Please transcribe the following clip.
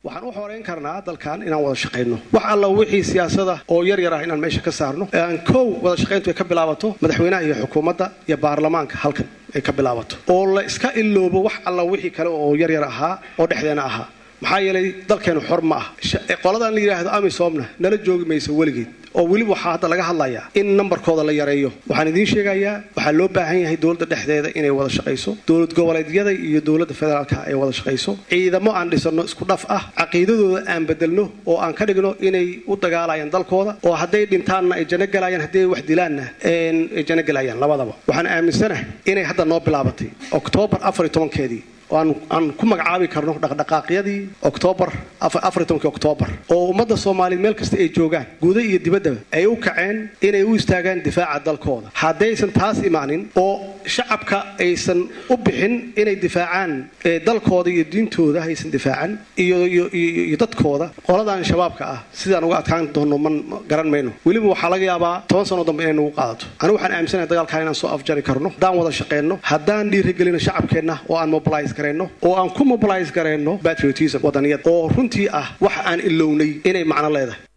waxaan u xoreyn karnaa dalkan inaan wada shaqeyno wax alla wixii siyaasada oo yar yar ah inaan meesha ka saarno aan koow wada shaqeyntu ay ka bilaabato madaxweynaha iyo xukuumadda iyo baarlamaanka halkan ay ka bilaabato oo la iska iloobo wax alla wixii kale oo yar yar ahaa oo dhexdeena ahaa maxaa yeelay dalkeenu xor ma ah qoladan la yiraahdo amisoomna nala joogi mayso weligeed oo weli waxa hadda laga hadlayaa in numberkooda la yareeyo waxaan idin sheegayaa waxa loo baahan yahay dawladda dhexdeeda inay wada shaqeyso dawlad goboleedyada iyo dawladda federaalka ay wada shaqeyso ciidamo aan dhisano isku dhaf ah aqeedadooda aan bedelno oo aan ka dhigno inay u dagaalayaan dalkooda oo haday dhintaanna ay jana galayaan haday wax dilaanna ay jana galayaan labadaba waxaan aaminsanahay inay hadda noo bilaabatay October 14keedii aan ku magacaabi karno dhaqdhaqaaqyadii October 14 October oo ummadda Soomaaliyeed meel kasta ay joogaan guud iyo dibadda ay u kaceen inay u istaagaan difaaca dalkooda hadaysan taas imaanin oo shacabka aysan u bixin inay difaacaan dalkooda iyo diintooda aysan difaacan iyo dadkooda qoladan shabaabka ah sidaan uga adkaan doono man garan mayno waliba waxa laga yaabaa 10 sano dambe inay nagu qaadato anigu waxaan aaminsanahay dagaalka inaan soo afjari karno hadaan wada shaqeyno hadaan dhiirigelino shacabkeena oo aan mobilize oo aan ku mobilize gareyno patriotism wadaniyad oo runtii ah wax aan ilownay inay macna leedahay